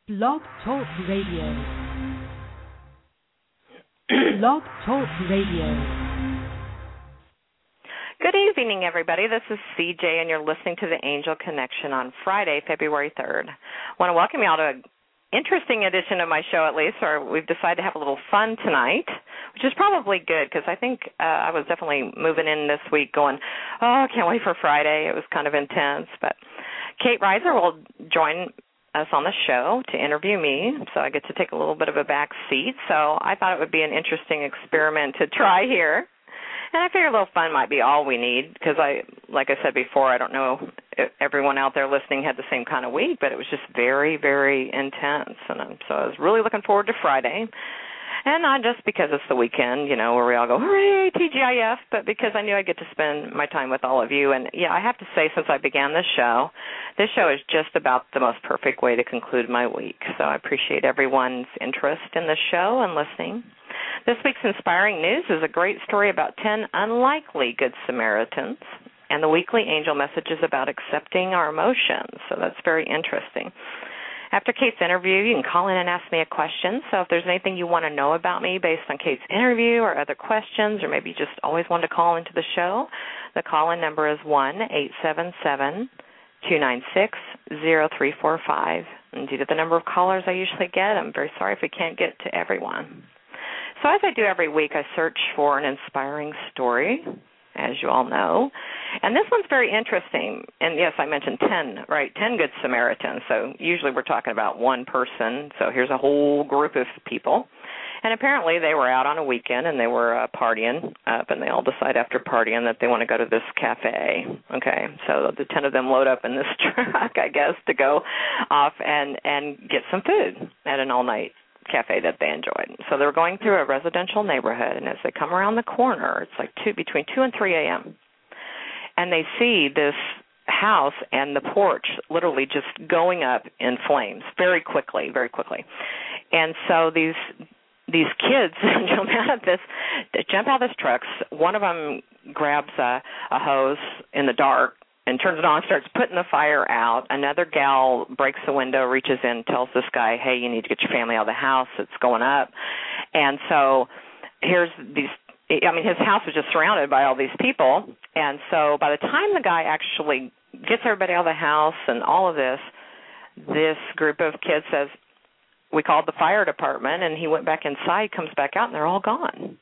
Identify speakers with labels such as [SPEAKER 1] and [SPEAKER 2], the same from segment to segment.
[SPEAKER 1] Blog Talk Radio. Blog Talk Radio.
[SPEAKER 2] Good evening, everybody. This is CJ, and you're listening to the Angel Connection on Friday, February 3rd. I want to welcome you all to an interesting edition of my show, at least, or we've decided to have a little fun tonight, which is probably good because I think I was definitely moving in this week going, oh, I can't wait for Friday. It was kind of intense. But Kate Reiser will join us on the show to interview me, so I get to take a little bit of a back seat. So I thought it would be an interesting experiment to try here. And I figure a little fun might be all we need because like I said before, I don't know if everyone out there listening had the same kind of week, but it was just very, very intense. And so I was really looking forward to Friday. And not just because it's the weekend, you know, where we all go, hooray, TGIF, but because I knew I'd get to spend my time with all of you. And, yeah, I have to say, since I began this show is just about the most perfect way to conclude my week. So I appreciate everyone's interest in the show and listening. This week's Inspiring News is a great story about 10 unlikely Good Samaritans, and the weekly angel message is about accepting our emotions. So that's very interesting. After Kate's interview, you can call in and ask me a question. So if there's anything you want to know about me based on Kate's interview or other questions, or maybe you just always wanted to call into the show, the call-in number is 1-877-296-0345. And due to the number of callers I usually get, I'm very sorry if we can't get to everyone. So as I do every week, I search for an inspiring story, as you all know. And this one's very interesting. And, yes, I mentioned 10, right, 10 Good Samaritans. So usually we're talking about one person. So here's a whole group of people. And apparently they were out on a weekend and they were partying up, and they all decide after partying that they want to go to this cafe. Okay, so the 10 of them load up in this truck, I guess, to go off and get some food at an all-night cafe that they enjoyed. So they were going through a residential neighborhood, and as they come around the corner, it's like between 2 and 3 a.m., and they see this house and the porch literally just going up in flames very quickly. And so these kids jump out of this truck. One of them grabs a hose in the dark and turns it on, starts putting the fire out. Another gal breaks the window, reaches in, tells this guy, hey, you need to get your family out of the house. It's going up. And so his house was just surrounded by all these people. And so by the time the guy actually gets everybody out of the house and all of this group of kids says, we called the fire department, and he went back inside, comes back out, and they're all gone.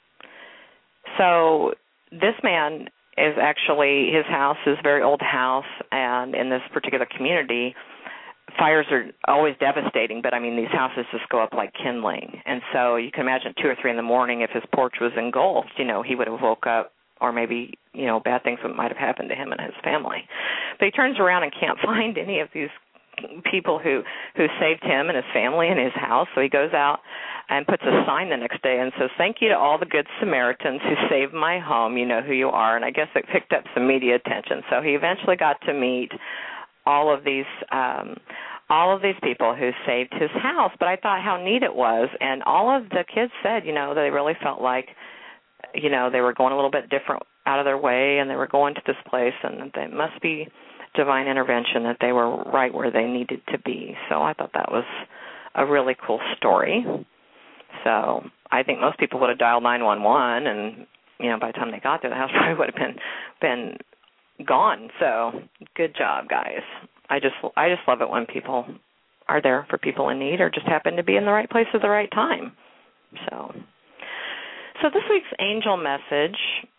[SPEAKER 2] So this man is actually, his house is a very old house, and in this particular community, fires are always devastating, but, these houses just go up like kindling. And so you can imagine 2 or 3 in the morning, if his porch was engulfed, he would have woke up, or maybe, bad things might have happened to him and his family. But he turns around and can't find any of these people who saved him and his family and his house. So he goes out and puts a sign the next day and says, thank you to all the Good Samaritans who saved my home. You know who you are. And I guess it picked up some media attention. So he eventually got to meet all of these people who saved his house. But I thought how neat it was. And all of the kids said, they really felt like, they were going a little bit different out of their way, and they were going to this place, and they must be divine intervention, that they were right where they needed to be. So I thought that was a really cool story. So I think most people would have dialed 911, and by the time they got there, the house probably would have been gone. So good job, guys. I just love it when people are there for people in need, or just happen to be in the right place at the right time. So this week's angel message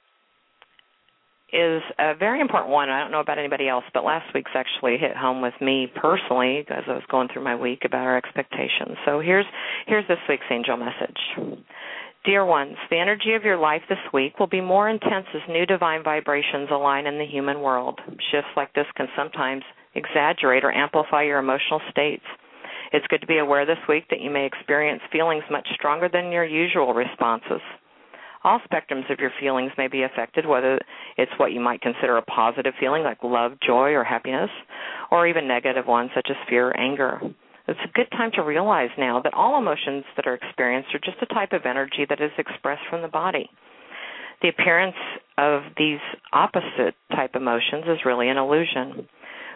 [SPEAKER 2] is a very important one. I don't know about anybody else, but last week's actually hit home with me personally as I was going through my week about our expectations. So here's this week's angel message. Dear ones, the energy of your life this week will be more intense as new divine vibrations align in the human world. Shifts like this can sometimes exaggerate or amplify your emotional states. It's good to be aware this week that you may experience feelings much stronger than your usual responses. All spectrums of your feelings may be affected, whether it's what you might consider a positive feeling like love, joy, or happiness, or even negative ones such as fear or anger. It's a good time to realize now that all emotions that are experienced are just a type of energy that is expressed from the body. The appearance of these opposite type emotions is really an illusion.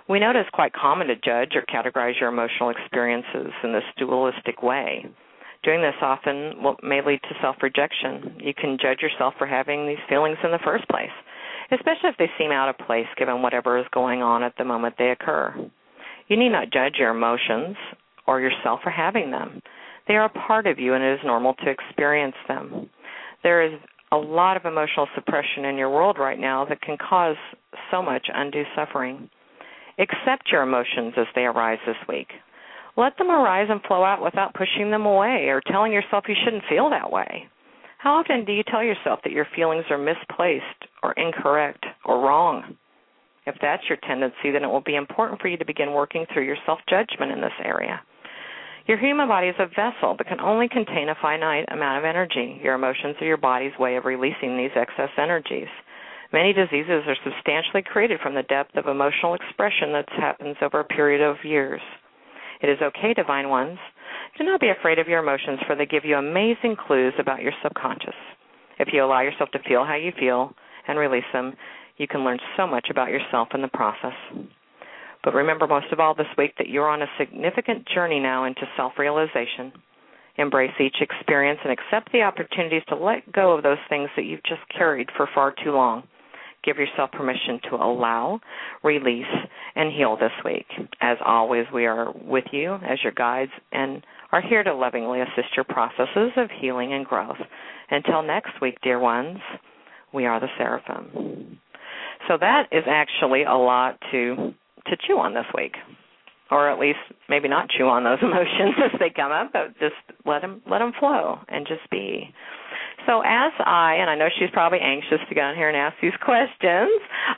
[SPEAKER 2] We know it is quite common to judge or categorize your emotional experiences in this dualistic way. Doing this often may lead to self-rejection. You can judge yourself for having these feelings in the first place, especially if they seem out of place given whatever is going on at the moment they occur. You need not judge your emotions or yourself for having them. They are a part of you, and it is normal to experience them. There is a lot of emotional suppression in your world right now that can cause so much undue suffering. Accept your emotions as they arise this week. Let them arise and flow out without pushing them away or telling yourself you shouldn't feel that way. How often do you tell yourself that your feelings are misplaced or incorrect or wrong? If that's your tendency, then it will be important for you to begin working through your self-judgment in this area. Your human body is a vessel that can only contain a finite amount of energy. Your emotions are your body's way of releasing these excess energies. Many diseases are substantially created from the depth of emotional expression that happens over a period of years. It is okay, divine ones. Do not be afraid of your emotions, for they give you amazing clues about your subconscious. If you allow yourself to feel how you feel and release them, you can learn so much about yourself in the process. But remember most of all this week that you're on a significant journey now into self-realization. Embrace each experience and accept the opportunities to let go of those things that you've just carried for far too long. Give yourself permission to allow, release, and heal this week. As always, we are with you as your guides and are here to lovingly assist your processes of healing and growth. Until next week, dear ones, we are the Seraphim. So that is actually a lot to chew on this week, or at least maybe not chew on those emotions as they come up, but just let them flow and just be. So as and I know she's probably anxious to go in here and ask these questions,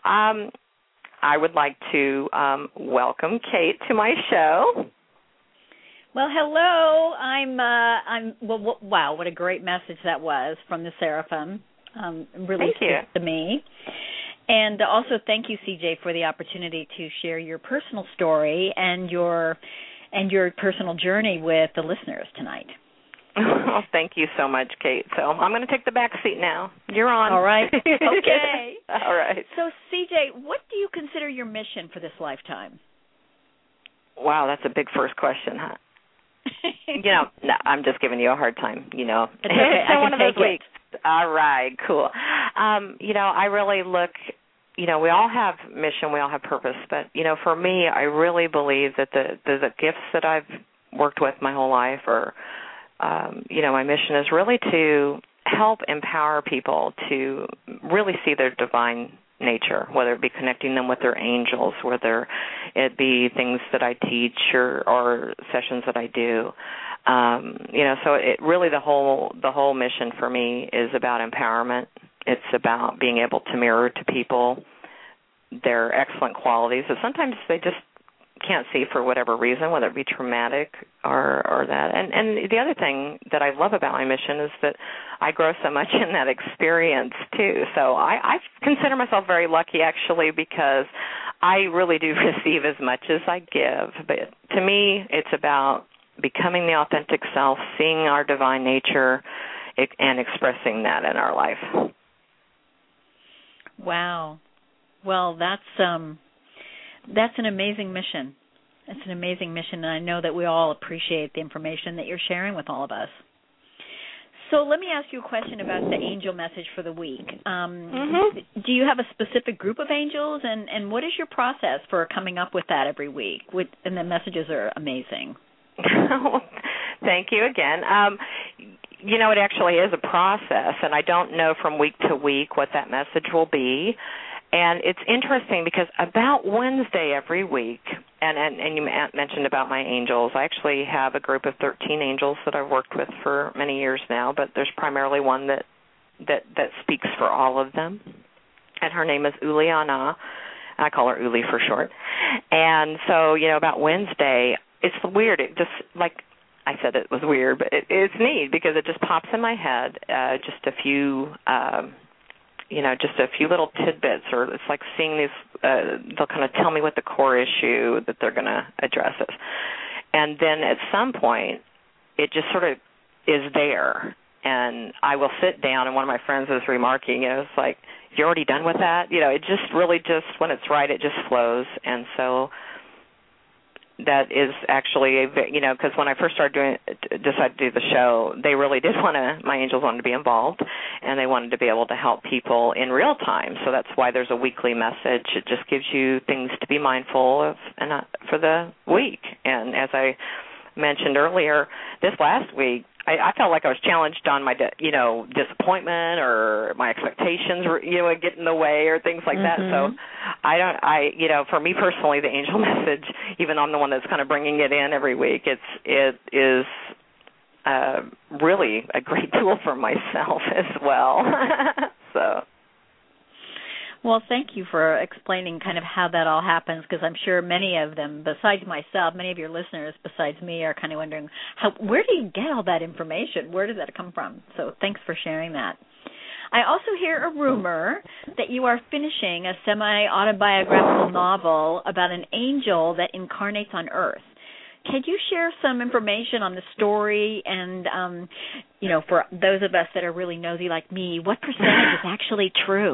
[SPEAKER 2] I would like to welcome Kate to my show.
[SPEAKER 3] Well, hello. Wow, what a great message that was from the Seraphim. Really speaks to me. And also thank you, CJ, for the opportunity to share your personal story and your personal journey with the listeners tonight.
[SPEAKER 2] Well, thank you so much, Kate. So I'm going to take the back seat now. You're on.
[SPEAKER 3] All right. Okay.
[SPEAKER 2] All right.
[SPEAKER 3] So, CJ, what do you consider your mission for this lifetime?
[SPEAKER 2] Wow, that's a big first question, huh? No, I'm just giving you a hard time,
[SPEAKER 3] It's okay.
[SPEAKER 2] It's
[SPEAKER 3] I
[SPEAKER 2] one
[SPEAKER 3] can
[SPEAKER 2] of those
[SPEAKER 3] take
[SPEAKER 2] weeks. All right, cool. I really look, we all have mission, we all have purpose, but, for me, I really believe that the gifts that I've worked with my whole life my mission is really to help empower people to really see their divine nature, whether it be connecting them with their angels, whether it be things that I teach or sessions that I do. So it really the whole mission for me is about empowerment. It's about being able to mirror to people their excellent qualities that sometimes they just can't see for whatever reason, whether it be traumatic or that. And the other thing that I love about my mission is that I grow so much in that experience too. So I consider myself very lucky actually, because I really do receive as much as I give. But to me, it's about becoming the authentic self, seeing our divine nature, and expressing that in our life.
[SPEAKER 3] Wow. Well, that's an amazing mission. It's an amazing mission, and I know that we all appreciate the information that you're sharing with all of us. So let me ask you a question about the angel message for the week. Do you have a specific group of angels, and what is your process for coming up with that every week? And the messages are amazing.
[SPEAKER 2] Thank you again. It actually is a process, and I don't know from week to week what that message will be. And it's interesting because about Wednesday every week, and you mentioned about my angels, I actually have a group of 13 angels that I've worked with for many years now, but there's primarily one that speaks for all of them, and her name is Uliana. I call her Uli for short. And so, about Wednesday, it's weird. It just, like I said, it was weird, but it's neat because it just pops in my head, just a few little tidbits, or it's like seeing these, they'll kind of tell me what the core issue that they're going to address is. And then at some point, it just sort of is there. and I will sit down, and one of my friends was remarking, it's like, you're already done with that? It just really when it's right, it just flows. And so that is actually, because when I first decided to do the show, they really did my angels wanted to be involved, and they wanted to be able to help people in real time. So that's why there's a weekly message. It just gives you things to be mindful of for the week. And as I mentioned earlier, this last week, I felt like I was challenged on my, disappointment or my expectations, would get in the way or things like that. So for me personally, the angel message, even though I'm the one that's kind of bringing it in every week, it is really a great tool for myself as well. So.
[SPEAKER 3] Well, thank you for explaining kind of how that all happens, because I'm sure many of them, besides myself, many of your listeners besides me are kind of wondering, where do you get all that information? Where does that come from? So thanks for sharing that. I also hear a rumor that you are finishing a semi-autobiographical novel about an angel that incarnates on Earth. Could you share some information on the story and, for those of us that are really nosy like me, what percentage is actually true?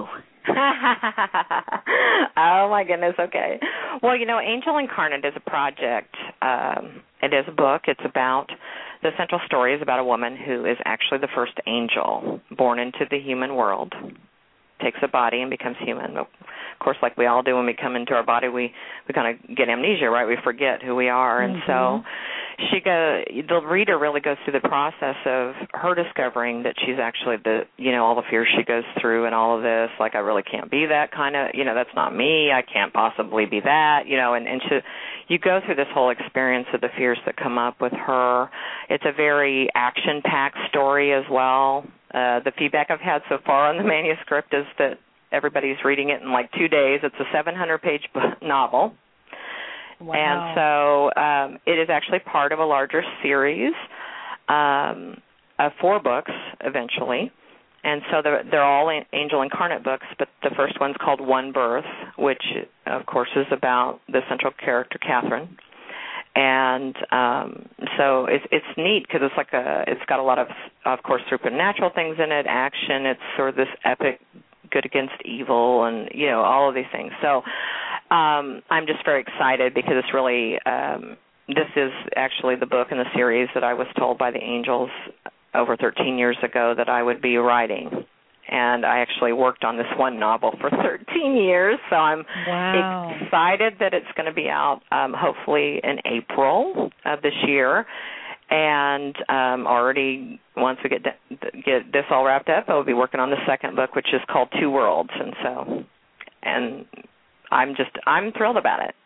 [SPEAKER 2] Oh, my goodness, okay. Well, Angel Incarnate is a project. It is a book. It's about, the central story is about a woman who is actually the first angel born into the human world, takes a body and becomes human. Of course, like we all do when we come into our body, we kind of get amnesia, right? We forget who we are. And so the reader really goes through the process of her discovering that she's actually all the fears she goes through and all of this, like I really can't be that kind of, that's not me, I can't possibly be that, and you go through this whole experience of the fears that come up with her. It's a very action-packed story as well. The feedback I've had so far on the manuscript is that everybody's reading it in like 2 days. It's a 700-page novel.
[SPEAKER 3] Wow.
[SPEAKER 2] And so it is actually part of a larger series of 4 books eventually. And so they're all Angel Incarnate books, but the first one's called One Birth, which, of course, is about the central character, Catherine. And so it's neat because it's got a lot of course, supernatural things in it, action. It's sort of this epic good against evil and, all of these things. So I'm just very excited because it's really, this is actually the book in the series that I was told by the angels over 13 years ago that I would be writing. And I actually worked on this one novel for 13 years, so I'm excited that it's going to be out hopefully in April of this year. And already, once we get this all wrapped up, I'll be working on the second book, which is called Two Worlds. And I'm thrilled about it.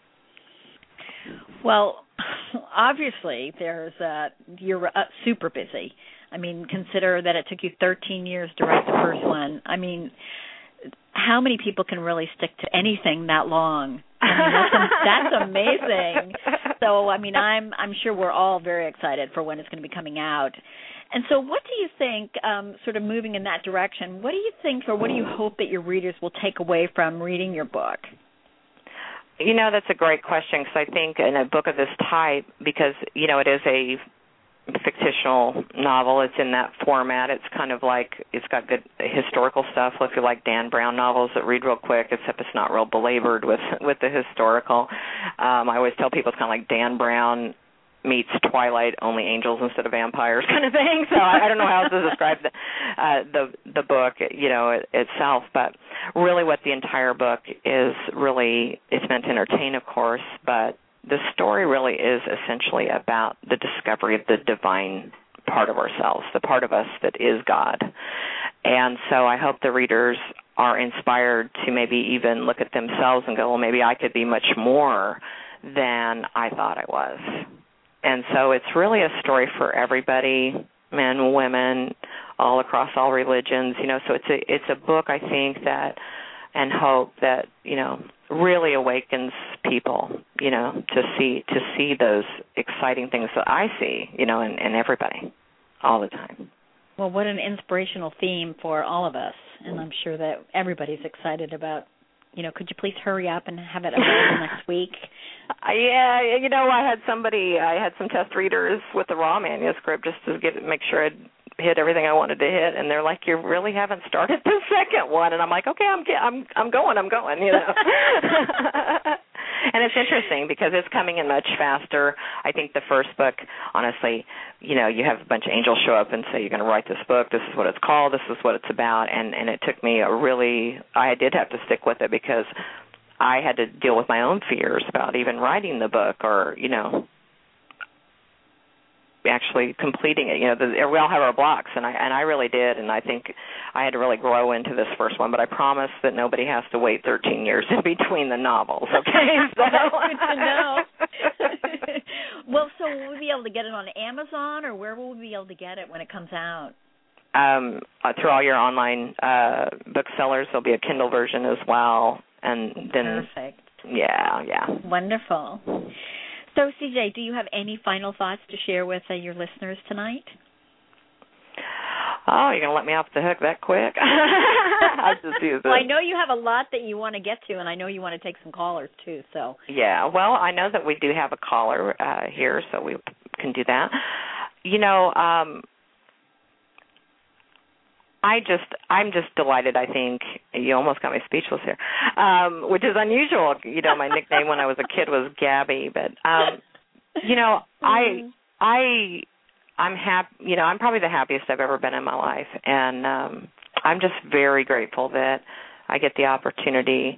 [SPEAKER 3] Well, obviously, you're super busy. I mean, consider that it took you 13 years to write the first one. I mean, how many people can really stick to anything that long? I mean, that's amazing. So, I mean, I'm sure we're all very excited for when it's going to be coming out. And so what do you think, sort of moving in that direction, what do you think or what do you hope that your readers will take away from reading your book?
[SPEAKER 2] That's a great question because I think in a book of this type, because, it is a fictional novel, it's in that format. It's kind of like it's got good historical stuff. If you like Dan Brown novels that read real quick, except it's not real belabored with the historical. I always tell people it's kind of like Dan Brown meets Twilight, only angels instead of vampires kind of thing. So I don't know how else to describe the book, itself. But really what the entire book is really, it's meant to entertain, of course, but the story really is essentially about the discovery of the divine part of ourselves, the part of us that is God. And so I hope the readers are inspired to maybe even look at themselves and go, well, maybe I could be much more than I thought I was. And so it's really a story for everybody, men, women, all across all religions. So it's a book, I think, that and hope that, really awakens people, to see those exciting things that I see, in everybody all the time.
[SPEAKER 3] Well, what an inspirational theme for all of us, and I'm sure that everybody's excited about, could you please hurry up and have it available next week?
[SPEAKER 2] Yeah, I had some test readers with the raw manuscript just to make sure hit everything I wanted to hit, and they're like, you really haven't started the second one, and I'm like, okay, I'm going, you know. And it's interesting because it's coming in much faster. I think the first book, honestly, you know, you have a bunch of angels show up and say, you're going to write this book, this is what it's called, this is what it's about, and it took me I did have to stick with it because I had to deal with my own fears about even writing the book or, you know, actually completing it. You know, we all have our blocks, and I really did, and I think I had to really grow into this first one, but I promise that nobody has to wait 13 years in between the novels, okay?
[SPEAKER 3] So. That's good to know. Well, so will we be able to get it on Amazon, or where will we be able to get it when it comes out?
[SPEAKER 2] Through all your online booksellers. There'll be a Kindle version as well, and then
[SPEAKER 3] perfect.
[SPEAKER 2] Yeah.
[SPEAKER 3] Wonderful. So, CJ, do you have any final thoughts to share with your listeners tonight?
[SPEAKER 2] Oh, you're going to let me off the hook that quick? I just use it.
[SPEAKER 3] Well, I know you have a lot that you want to get to, and I know you want to take some callers, too. So.
[SPEAKER 2] Yeah, well, I know that we do have a caller here, so we can do that. You know, I'm just delighted. I think you almost got me speechless here, which is unusual. You know, my nickname when I was a kid was Gabby, but you know, I'm happy. You know, I'm probably the happiest I've ever been in my life, and I'm just very grateful that I get the opportunity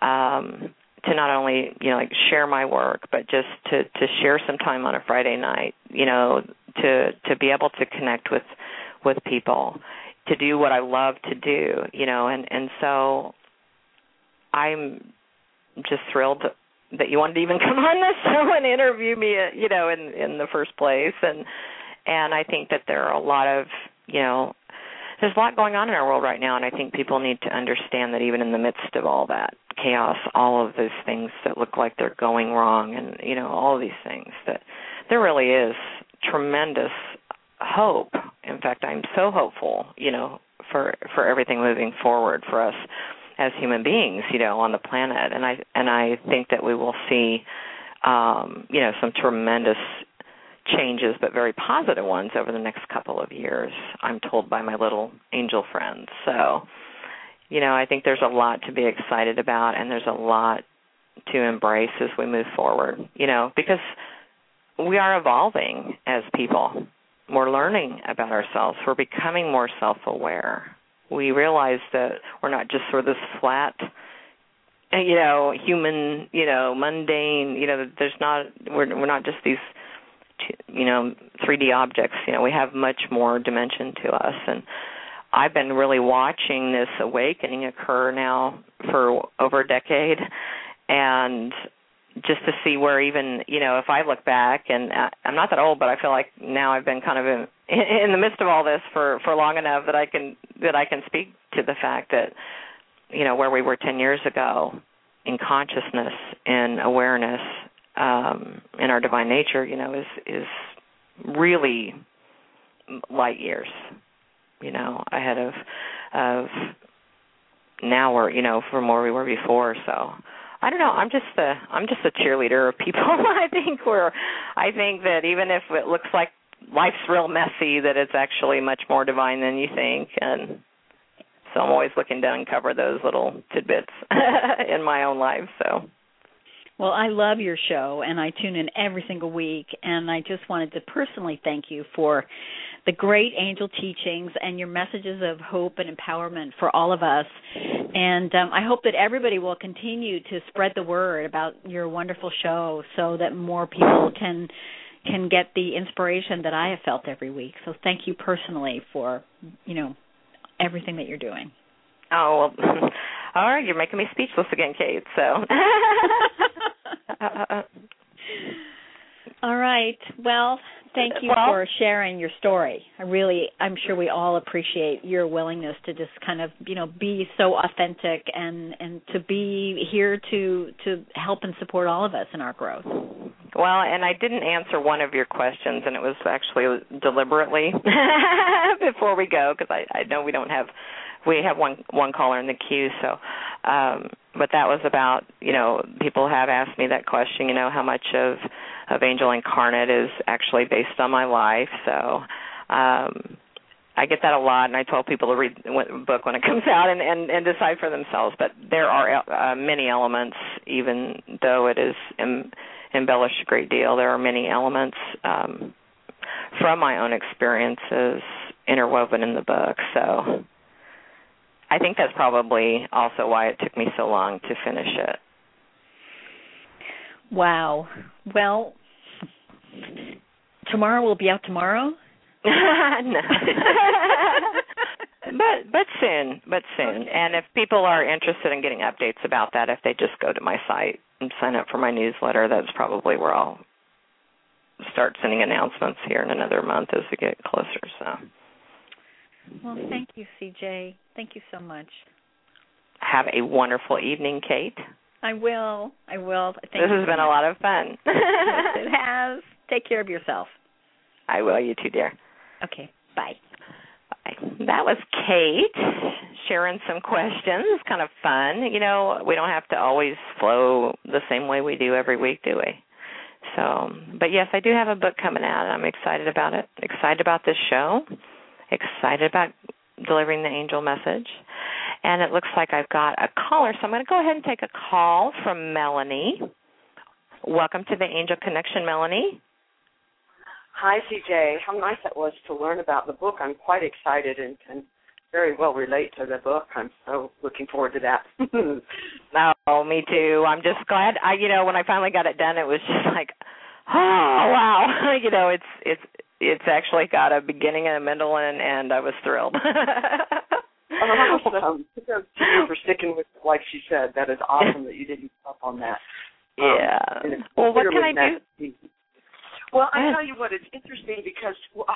[SPEAKER 2] to not only, you know, like share my work, but just to share some time on a Friday night. You know, to be able to connect with people, to do what I love to do, you know, and so I'm just thrilled that you wanted to even come on this show and interview me, you know, in the first place, and I think that there are a lot of, you know, there's a lot going on in our world right now, and I think people need to understand that even in the midst of all that chaos, all of those things that look like they're going wrong, and, you know, all of these things, that there really is tremendous hope. In fact, I'm so hopeful, you know, for everything moving forward for us as human beings, you know, on the planet. And I think that we will see, you know, some tremendous changes, but very positive ones over the next couple of years, I'm told by my little angel friends. So, you know, I think there's a lot to be excited about, and there's a lot to embrace as we move forward, you know, because we are evolving as people. We're learning about ourselves. We're becoming more self-aware. We realize that we're not just sort of this flat, you know, human, you know, mundane, you know, we're not just these, you know, 3D objects. You know, we have much more dimension to us. And I've been really watching this awakening occur now for over a decade, and just to see where even, you know, if I look back, and I'm not that old, but I feel like now I've been kind of in the midst of all this for long enough that I can speak to the fact that, you know, where we were 10 years ago in consciousness and awareness in our divine nature, you know, is really light years, you know, ahead of now, or, you know, from where we were before. So I don't know. I'm just a cheerleader of people. I think that even if it looks like life's real messy, that it's actually much more divine than you think. And so I'm always looking to uncover those little tidbits in my own life. So.
[SPEAKER 3] Well, I love your show, and I tune in every single week, and I just wanted to personally thank you for the great angel teachings and your messages of hope and empowerment for all of us. And I hope that everybody will continue to spread the word about your wonderful show so that more people can get the inspiration that I have felt every week. So thank you personally for, you know, everything that you're doing.
[SPEAKER 2] Oh, well, all right, you're making me speechless again, Kate, so.
[SPEAKER 3] All right. Well, thank you for sharing your story. I'm sure we all appreciate your willingness to just kind of, you know, be so authentic and to be here to help and support all of us in our growth.
[SPEAKER 2] Well, and I didn't answer one of your questions, and it was actually deliberately before we go, because I know we have one caller in the queue, so but that was about, you know, people have asked me that question, you know, how much of Angel Incarnate is actually based on my life. So I get that a lot, and I tell people to read the book when it comes out and decide for themselves. But there are many elements, even though it is embellished a great deal. There are many elements from my own experiences interwoven in the book. So I think that's probably also why it took me so long to finish it.
[SPEAKER 3] Wow. Well, tomorrow will be out tomorrow?
[SPEAKER 2] No. but soon. Okay. And if people are interested in getting updates about that, if they just go to my site and sign up for my newsletter, that's probably where I'll start sending announcements here in another month as we get closer. So.
[SPEAKER 3] Well, thank you, CJ. Thank you so much.
[SPEAKER 2] Have a wonderful evening, Kate.
[SPEAKER 3] I will. Thank you.
[SPEAKER 2] This has been a lot of fun.
[SPEAKER 3] Yes, it has. Take care of yourself.
[SPEAKER 2] I will. You too, dear.
[SPEAKER 3] Okay. Bye.
[SPEAKER 2] Bye. That was Kate sharing some questions. Kind of fun. You know, we don't have to always flow the same way we do every week, do we? So, but yes, I do have a book coming out, and I'm excited about it. Excited about this show. Excited about delivering the angel message. And it looks like I've got a caller, so I'm going to go ahead and take a call from Melanie. Welcome to the Angel Connection, Melanie.
[SPEAKER 4] Hi, CJ. How nice it was to learn about the book. I'm quite excited and can very well relate to the book. I'm so looking forward to that.
[SPEAKER 2] Oh, me too. I'm just glad. When I finally got it done, it was just like, oh, wow. It's actually got a beginning and a middle, and I was thrilled.
[SPEAKER 4] Awesome. Thank you for sticking with it, like she said. That is awesome that you didn't give up on that.
[SPEAKER 2] Yeah. Well, what can I do?
[SPEAKER 4] Well, I tell you what, it's interesting because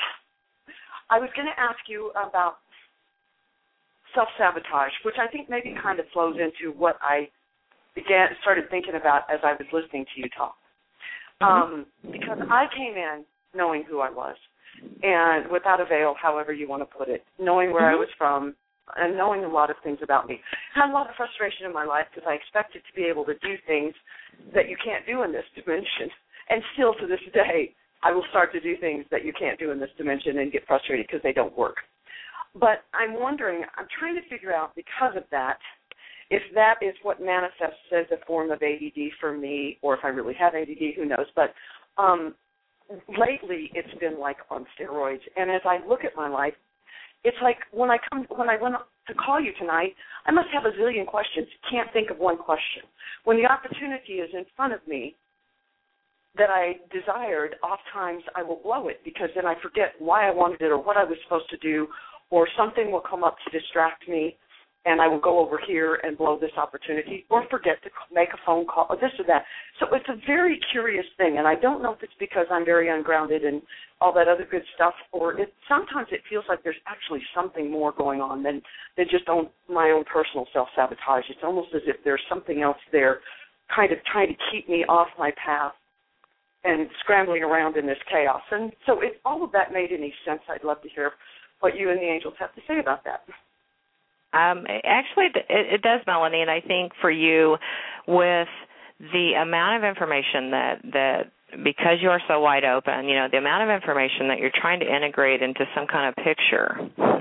[SPEAKER 4] I was going to ask you about self-sabotage, which I think maybe kind of flows into what I started thinking about as I was listening to you talk. Because I came in knowing who I was, and without a veil, however you want to put it, knowing where I was from, and knowing a lot of things about me. I had a lot of frustration in my life because I expected to be able to do things that you can't do in this dimension. And still to this day, I will start to do things that you can't do in this dimension and get frustrated because they don't work. But I'm wondering, I'm trying to figure out, because of that, if that is what manifests as a form of ADD for me, or if I really have ADD, who knows. But lately it's been like on steroids. And as I look at my life, it's like when I went to call you tonight, I must have a zillion questions. Can't think of one question. When the opportunity is in front of me that I desired, oftentimes I will blow it because then I forget why I wanted it or what I was supposed to do, or something will come up to distract me, and I will go over here and blow this opportunity, or forget to make a phone call, or this or that. So it's a very curious thing, and I don't know if it's because I'm very ungrounded and all that other good stuff, or sometimes it feels like there's actually something more going on than just my own personal self-sabotage. It's almost as if there's something else there kind of trying to keep me off my path and scrambling around in this chaos. And so if all of that made any sense, I'd love to hear what you and the angels have to say about that.
[SPEAKER 2] Actually, it does, Melanie, and I think for you, with the amount of information that because you are so wide open, the amount of information that you're trying to integrate into some kind of picture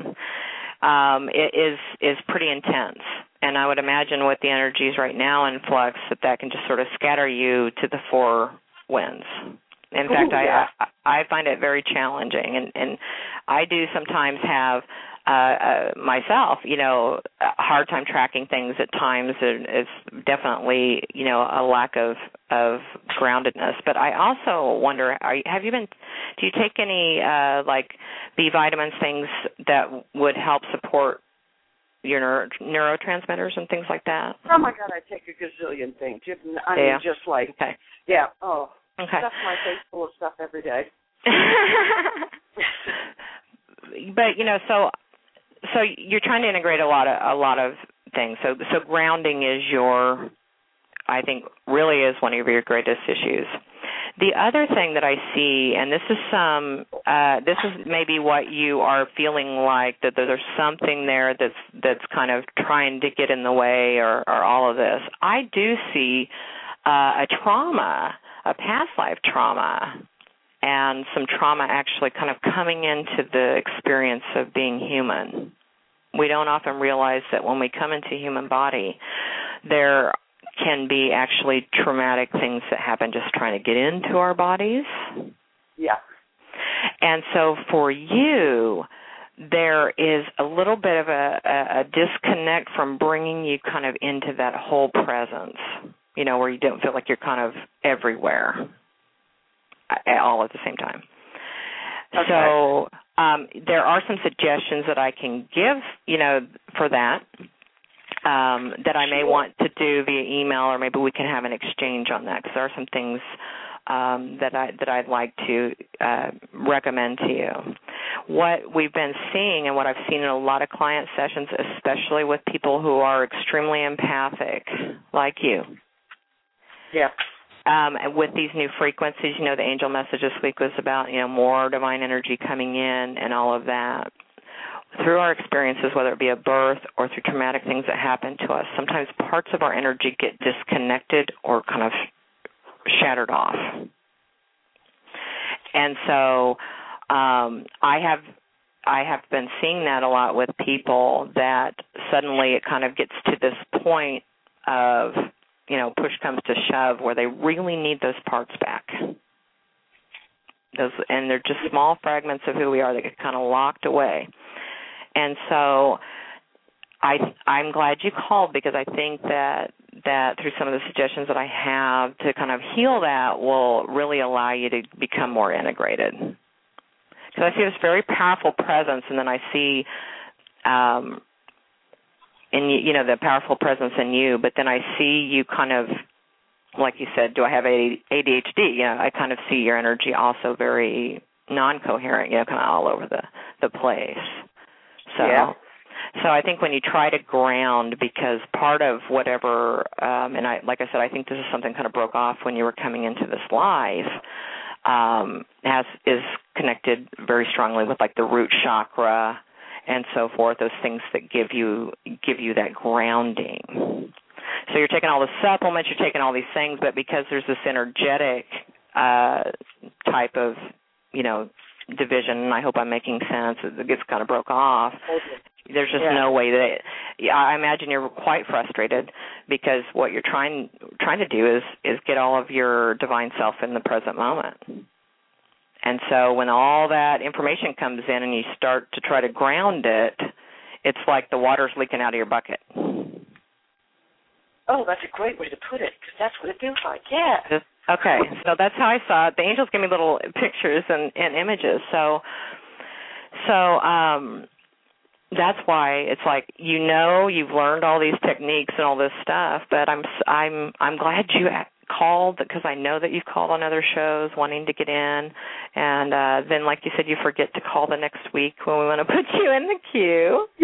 [SPEAKER 2] is pretty intense. And I would imagine with the energies right now in flux that can just sort of scatter you to the four winds. In fact, I find it very challenging, and I do sometimes have myself, a hard time tracking things at times. It's definitely, a lack of groundedness. But I also wonder, do you take any B vitamins, things that would help support your neurotransmitters and things like that?
[SPEAKER 4] Oh my God, I take a gazillion things.
[SPEAKER 2] Okay.
[SPEAKER 4] Yeah. Oh.
[SPEAKER 2] Okay.
[SPEAKER 4] Stuff my face full of stuff every day.
[SPEAKER 2] But so you're trying to integrate a lot of things. So grounding is I think really is one of your greatest issues. The other thing that I see, and this is maybe what you are feeling like, that there's something there that's kind of trying to get in the way or all of this. I do see a trauma, a past life trauma, and some trauma actually kind of coming into the experience of being human. We don't often realize that when we come into human body, there can be actually traumatic things that happen just trying to get into our bodies.
[SPEAKER 4] Yeah.
[SPEAKER 2] And so for you, there is a little bit of a disconnect from bringing you kind of into that whole presence, where you don't feel like you're kind of everywhere all at the same time.
[SPEAKER 4] Okay.
[SPEAKER 2] So there are some suggestions that I can give, for that, that I may want to do via email, or maybe we can have an exchange on that, because there are some things that I'd like to recommend to you. What we've been seeing, and what I've seen in a lot of client sessions, especially with people who are extremely empathic, like you.
[SPEAKER 4] Yeah.
[SPEAKER 2] With these new frequencies, the angel message this week was about, more divine energy coming in and all of that. Through our experiences, whether it be a birth or through traumatic things that happen to us, sometimes parts of our energy get disconnected or kind of shattered off. And so I have been seeing that a lot with people, that suddenly it kind of gets to this point of, push comes to shove, where they really need those parts back. And they're just small fragments of who we are that get kind of locked away. And so I'm glad you called, because I think that through some of the suggestions that I have to kind of heal that will really allow you to become more integrated. Because I see this very powerful presence, and then I see the powerful presence in you, but then I see you kind of, like you said, do I have ADHD? I kind of see your energy also very non-coherent, kind of all over the place. So, yeah. So I think when you try to ground, because part of whatever, and like I said, I think this is something kind of broke off when you were coming into this life, is connected very strongly with like the root chakra and so forth, those things that give you that grounding. So you're taking all the supplements, you're taking all these things, but because there's this energetic type of, division, and I hope I'm making sense, it gets kind of broke off. There's just no way that, I imagine you're quite frustrated, because what you're trying to do is get all of your divine self in the present moment. And so when all that information comes in and you start to try to ground it, it's like the water's leaking out of your bucket.
[SPEAKER 4] Oh, that's a great way to put it, because that's what it feels like, yeah.
[SPEAKER 2] Okay, so that's how I saw it. The angels give me little pictures and images. So that's why it's like, you've learned all these techniques and all this stuff, but I'm glad you called, because I know that you've called on other shows wanting to get in, and then, like you said, you forget to call the next week when we want to put you in the queue.
[SPEAKER 4] Yeah.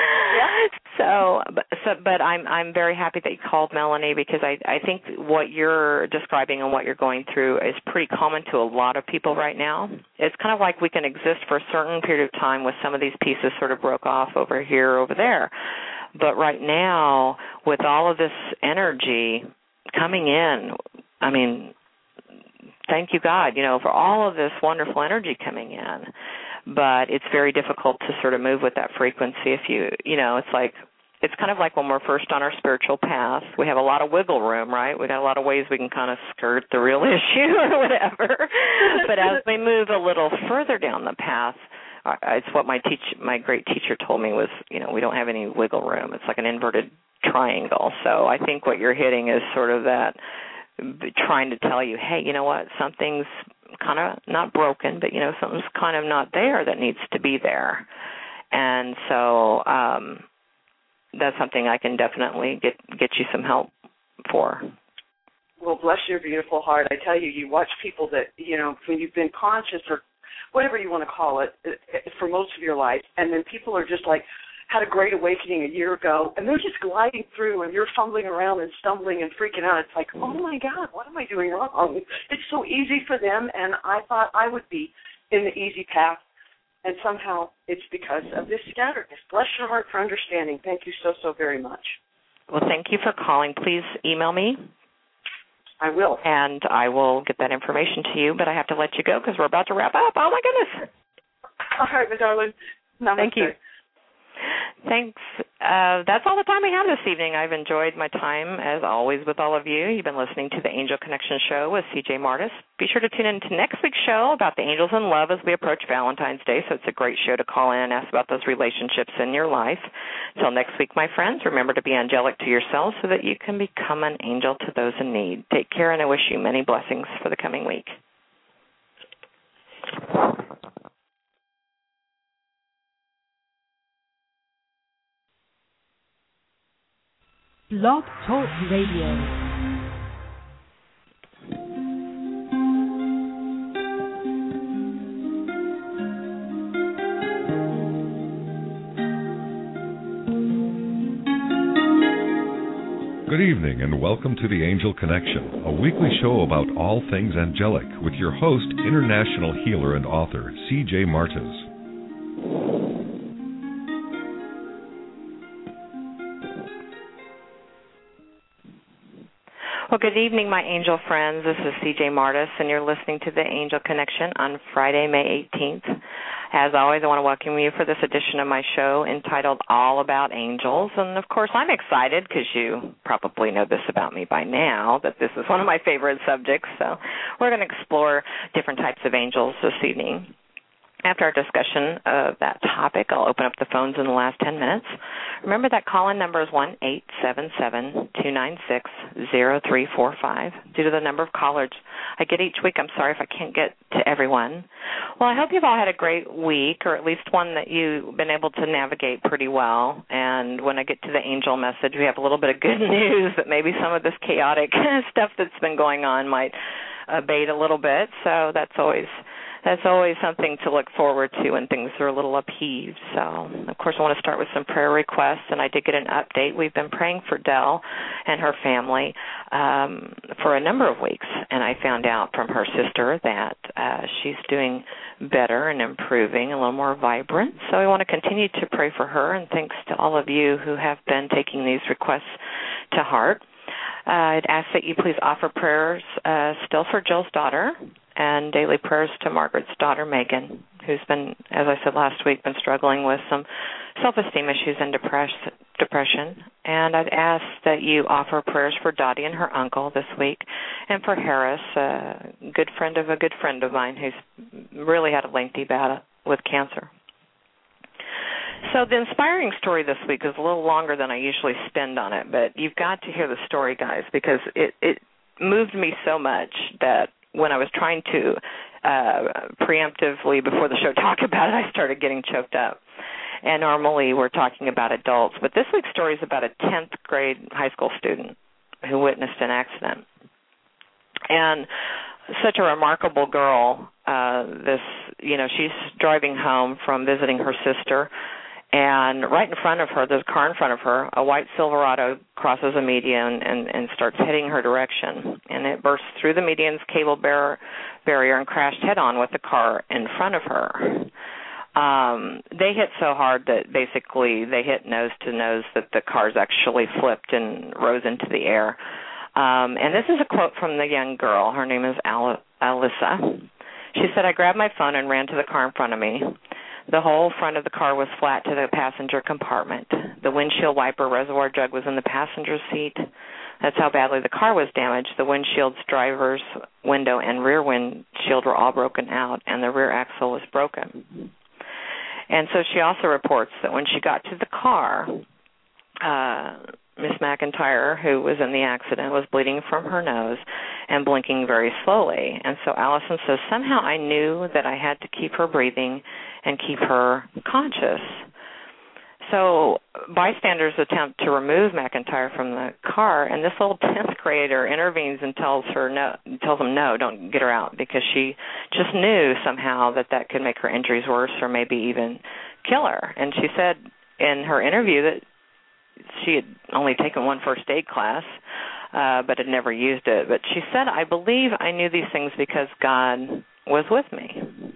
[SPEAKER 2] But I'm very happy that you called, Melanie, because I think what you're describing and what you're going through is pretty common to a lot of people right now. It's kind of like we can exist for a certain period of time with some of these pieces sort of broke off over here, over there. But right now, with all of this energy coming in, I mean, thank you, God, for all of this wonderful energy coming in. But it's very difficult to sort of move with that frequency if it's kind of like when we're first on our spiritual path. We have a lot of wiggle room, right? We got a lot of ways we can kind of skirt the real issue or whatever. But as we move a little further down the path, it's what my great teacher told me was, we don't have any wiggle room. It's like an inverted triangle. So I think what you're hitting is sort of that, trying to tell you, hey, you know what, something's kind of not broken, but, something's kind of not there that needs to be there. And so that's something I can definitely get you some help for.
[SPEAKER 4] Well, bless your beautiful heart. I tell you, you watch people that, when you've been conscious or whatever you want to call it for most of your life, and then people are just like, had a great awakening a year ago, and they're just gliding through, and you're fumbling around and stumbling and freaking out. It's like, oh, my God, what am I doing wrong? It's so easy for them, and I thought I would be in the easy path, and somehow it's because of this scatteredness. Bless your heart for understanding. Thank you so, so very much.
[SPEAKER 2] Well, thank you for calling. Please email me.
[SPEAKER 4] I will.
[SPEAKER 2] And I will get that information to you, but I have to let you go because we're about to wrap up. Oh, my goodness.
[SPEAKER 4] All right, my darling. Namaste.
[SPEAKER 2] Thank you. Thanks. That's all the time we have this evening. I've enjoyed my time, as always, with all of you. You've been listening to the Angel Connection Show with C.J. Martis. Be sure to tune in to next week's show about the angels in love as we approach Valentine's Day, so it's a great show to call in and ask about those relationships in your life. Until next week, my friends, remember to be angelic to yourselves so that you can become an angel to those in need. Take care, and I wish you many blessings for the coming week.
[SPEAKER 1] Blog Talk Radio.
[SPEAKER 5] Good evening and welcome to the Angel Connection, a weekly show about all things angelic with your host, international healer and author, C.J. Martis.
[SPEAKER 2] Well, good evening, my angel friends. This is C.J. Martis, and you're listening to the Angel Connection on Friday, May 18th. As always, I want to welcome you for this edition of my show entitled All About Angels. And, of course, I'm excited because you probably know this about me by now, that this is one of my favorite subjects. So we're going to explore different types of angels this evening. After our discussion of that topic, I'll open up the phones in the last 10 minutes. Remember that call-in number is 1-877-296-0345. Due to the number of callers I get each week, I'm sorry if I can't get to everyone. Well, I hope you've all had a great week, or at least one that you've been able to navigate pretty well. And when I get to the angel message, we have a little bit of good news that maybe some of this chaotic stuff that's been going on might abate a little bit. So that's always something to look forward to when things are a little upheaved. So, of course, I want to start with some prayer requests, and I did get an update. We've been praying for Dell and her family for a number of weeks, and I found out from her sister that she's doing better and improving, a little more vibrant. So I want to continue to pray for her, and thanks to all of you who have been taking these requests to heart. I'd ask that you please offer prayers still for Jill's daughter, and daily prayers to Margaret's daughter, Megan, who's been, as I said last week, been struggling with some self-esteem issues and depression. And I'd ask that you offer prayers for Dottie and her uncle this week, and for Harris, a good friend of a good friend of mine who's really had a lengthy battle with cancer. So the inspiring story this week is a little longer than I usually spend on it, but you've got to hear the story, guys, because it moved me so much that when I was trying to preemptively, before the show, talk about it, I started getting choked up. And normally we're talking about adults, but this week's story is about a 10th grade high school student who witnessed an accident. And such a remarkable girl, she's driving home from visiting her sister, and right in front of her, there's a car in front of her, a white Silverado crosses a median and starts heading her direction. And it burst through the median's cable barrier and crashed head-on with the car in front of her. They hit so hard that basically they hit nose to nose that the cars actually flipped and rose into the air. And this is a quote from the young girl. Her name is Alyssa. She said, "I grabbed my phone and ran to the car in front of me. The whole front of the car was flat to the passenger compartment. The windshield wiper reservoir jug was in the passenger seat. That's how badly the car was damaged. The windshield's driver's window and rear windshield were all broken out, and the rear axle was broken." And so she also reports that when she got to the car, Miss McIntyre, who was in the accident, was bleeding from her nose and blinking very slowly. And so Allison says, somehow I knew that I had to keep her breathing and keep her conscious. So bystanders attempt to remove McIntyre from the car, and this little 10th grader intervenes and tells them, no, don't get her out, because she just knew somehow that could make her injuries worse or maybe even kill her. And she said in her interview that she had only taken one first aid class, but had never used it. But she said, I believe I knew these things because God was with me.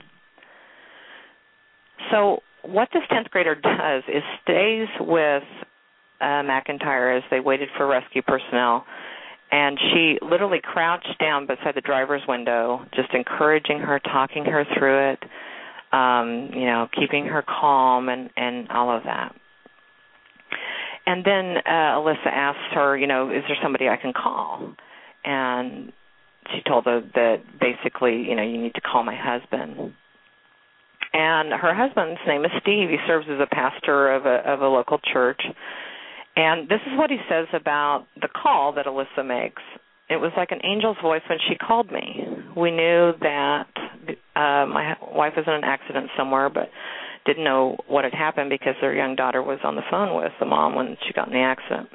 [SPEAKER 2] So what this 10th grader does is stays with McIntyre as they waited for rescue personnel And she literally crouched down beside the driver's window, just encouraging her, talking her through it, keeping her calm and all of that. And then Alyssa asked her, is there somebody I can call? And she told her that basically, you need to call my husband. And her husband's name is Steve. He serves as a pastor of a local church. And this is what he says about the call that Alyssa makes. It was like an angel's voice when she called me. We knew that my wife was in an accident somewhere, but didn't know what had happened because their young daughter was on the phone with the mom when she got in the accident.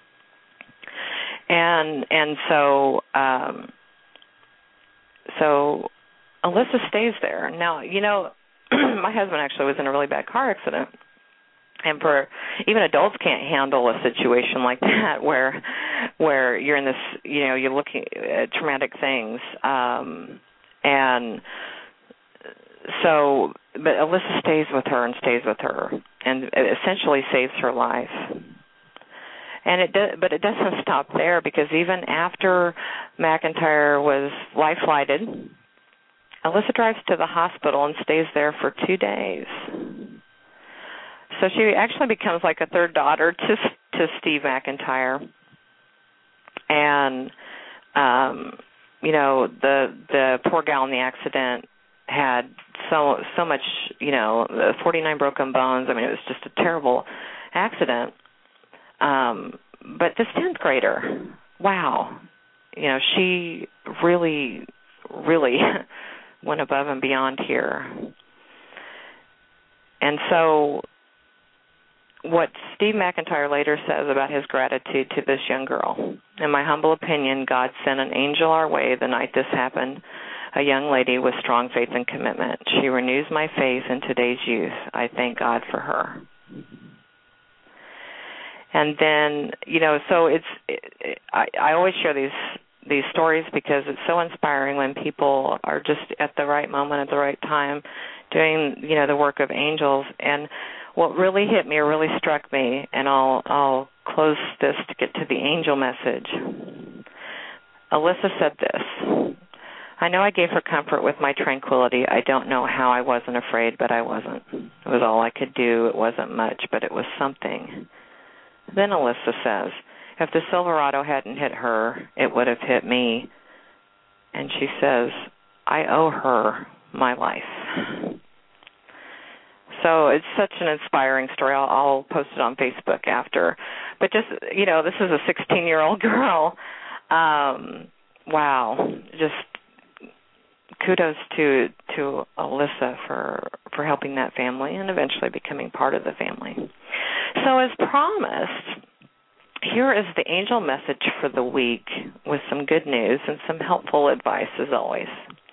[SPEAKER 2] And so Alyssa stays there. Now, my husband actually was in a really bad car accident. And even adults can't handle a situation like that where you're in this, you're looking at traumatic things. And so, but Alyssa stays with her and essentially saves her life. And but it doesn't stop there, because even after McIntyre was life-flighted, Alyssa drives to the hospital and stays there for 2 days. So she actually becomes like a third daughter to Steve McIntyre. And, the poor gal in the accident had so much, 49 broken bones. I mean, it was just a terrible accident. But this 10th grader, wow, she really, really went above and beyond here. And so what Steve McIntyre later says about his gratitude to this young girl: in my humble opinion, God sent an angel our way the night this happened, a young lady with strong faith and commitment. She renews my faith in today's youth. I thank God for her. And then, so I always share these stories because it's so inspiring when people are just at the right moment at the right time doing, the work of angels. And what really hit me or really struck me, and I'll close this to get to the angel message. Alyssa said this: I know I gave her comfort with my tranquility. I don't know how I wasn't afraid, but I wasn't. It was all I could do. It wasn't much, but it was something. Then Alyssa says, if the Silverado hadn't hit her, it would have hit me. And she says, I owe her my life. So it's such an inspiring story. I'll post it on Facebook after. But just, this is a 16-year-old girl. Wow. Just kudos to Alyssa for helping that family and eventually becoming part of the family. So as promised, here is the angel message for the week with some good news and some helpful advice as always.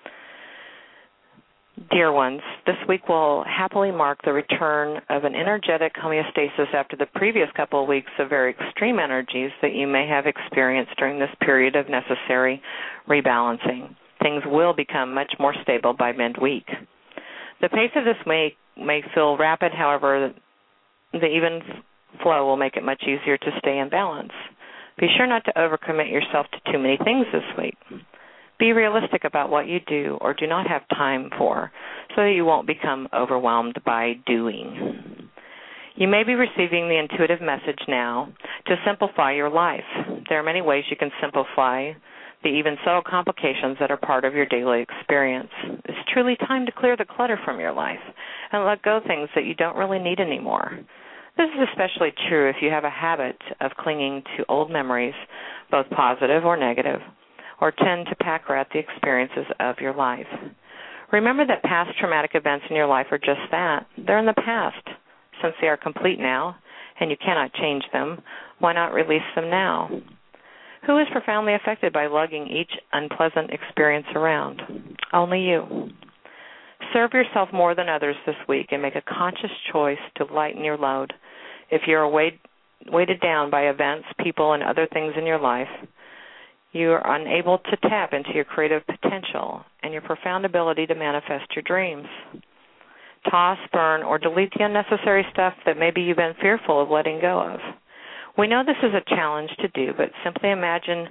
[SPEAKER 2] Dear ones, this week will happily mark the return of an energetic homeostasis after the previous couple of weeks of very extreme energies that you may have experienced during this period of necessary rebalancing. Things will become much more stable by midweek. The pace of this may feel rapid, however, the even flow will make it much easier to stay in balance. Be sure not to overcommit yourself to too many things this week. Be realistic about what you do or do not have time for, so that you won't become overwhelmed by doing. You may be receiving the intuitive message now to simplify your life. There are many ways you can simplify the even subtle complications that are part of your daily experience. It's truly time to clear the clutter from your life and let go of things that you don't really need anymore. This is especially true if you have a habit of clinging to old memories, both positive or negative, or tend to pack rat the experiences of your life. Remember that past traumatic events in your life are just that. They're in the past. Since they are complete now, and you cannot change them, why not release them now? Who is profoundly affected by lugging each unpleasant experience around? Only you. Serve yourself more than others this week and make a conscious choice to lighten your load. If you're weighted down by events, people, and other things in your life, you are unable to tap into your creative potential and your profound ability to manifest your dreams. Toss, burn, or delete the unnecessary stuff that maybe you've been fearful of letting go of. We know this is a challenge to do, but simply imagine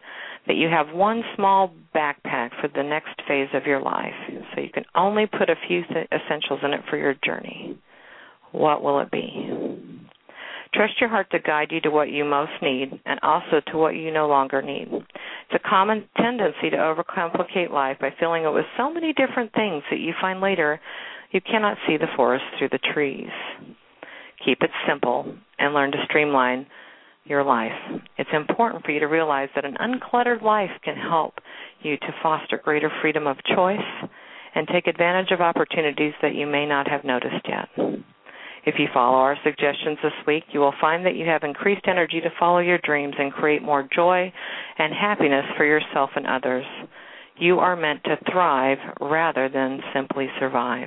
[SPEAKER 2] that you have one small backpack for the next phase of your life, so you can only put a few essentials in it for your journey. What will it be? Trust your heart to guide you to what you most need and also to what you no longer need. It's a common tendency to overcomplicate life by filling it with so many different things that you find later you cannot see the forest through the trees. Keep it simple and learn to streamline your life. It's important for you to realize that an uncluttered life can help you to foster greater freedom of choice and take advantage of opportunities that you may not have noticed yet. If you follow our suggestions this week, you will find that you have increased energy to follow your dreams and create more joy and happiness for yourself and others. You are meant to thrive rather than simply survive.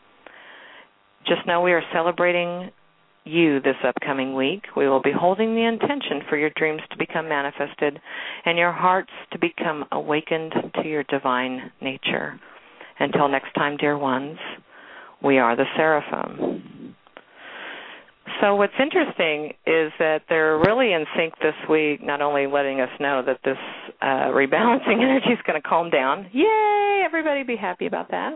[SPEAKER 2] Just know we are celebrating you this upcoming week. We will be holding the intention for your dreams to become manifested and your hearts to become awakened to your divine nature. Until next time, dear ones, we are the Seraphim. So what's interesting is that they're really in sync this week, not only letting us know that this rebalancing energy is going to calm down. Yay! Everybody be happy about that.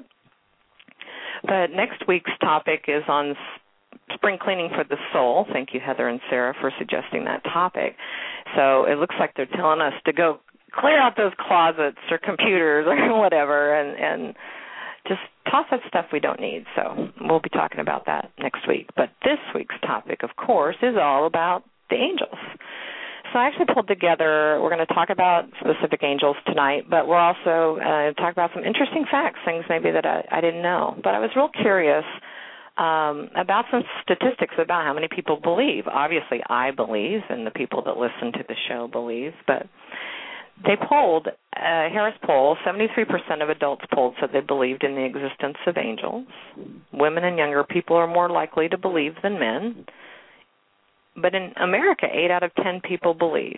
[SPEAKER 2] But next week's topic is on spring cleaning for the soul. Thank you, Heather and Sarah, for suggesting that topic. So it looks like they're telling us to go clear out those closets or computers or whatever and just toss out stuff we don't need. So we'll be talking about that next week. But this week's topic, of course, is all about the angels. So I actually pulled together, we're going to talk about specific angels tonight, but we're also talk about some interesting facts, things maybe that I didn't know. But I was real curious about some statistics about how many people believe. Obviously, I believe, and the people that listen to the show believe, but they polled, Harris poll, 73% of adults polled said they believed in the existence of angels. Women and younger people are more likely to believe than men. But in America, 8 out of 10 people believe.